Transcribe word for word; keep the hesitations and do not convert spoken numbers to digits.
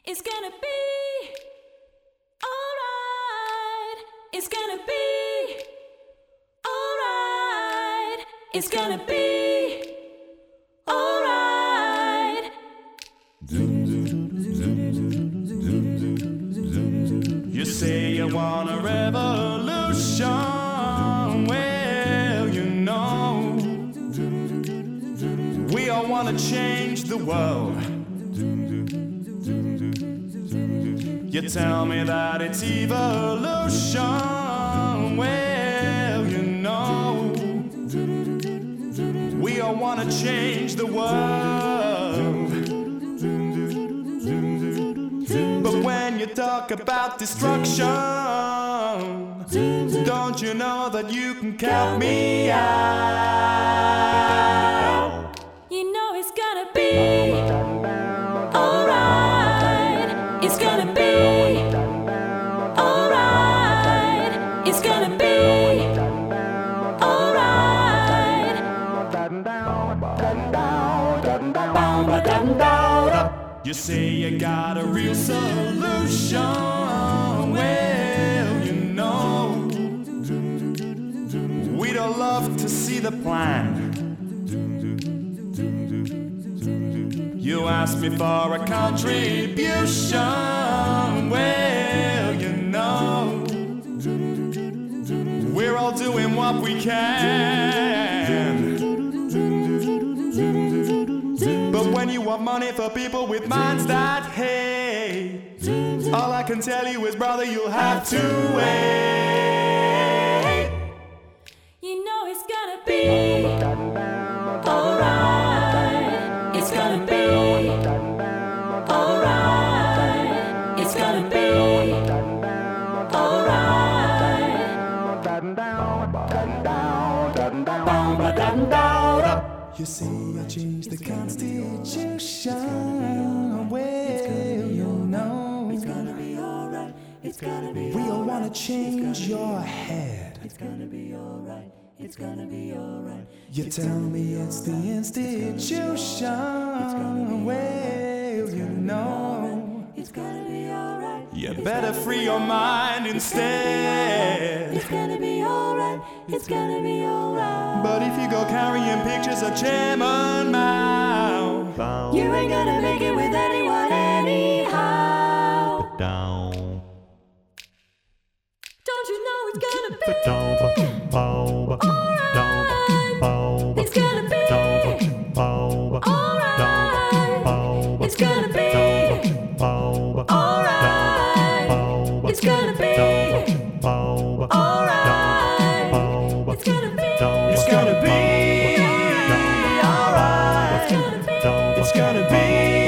It's gonna be alright. It's gonna be alright. It's gonna be alright. You say you want a revolution. Well, you know, we all want to change the world. You tell me that it's evolution. Well, you know, we all want to change the world. But when you talk about destruction, don't you know that you can count me out? You know it's gonna be alright. It's gonna be alright. It's gonna be alright. You say you got a real solution. Well, you know, we'd all love to see the plan. You asked me for a contribution. Well, you know, we're all doing what we can. But when you want money for people with minds that hate, all I can tell you is, brother, you'll have to wait. You know it's gonna be alright. It's gonna be alright. It's gonna be alright. You say I changed the Constitution. Well, you know, It's gonna be alright. It's gonna be we all alright. wanna change your head. It's gonna be alright. It's gonna be alright. You tell me it's the institution. Well, you know, It's gonna be alright. you better free your mind instead. It's gonna be alright. It's gonna be alright. But if you go carrying pictures of Chairman Mao, You ain't gonna make it with anyone anyhow. Down. Don't you know it's gonna be Down. alright? It's gonna be alright. It's gonna be alright. It's gonna be alright. It's gonna be it's gonna be alright. It's gonna be It's gonna be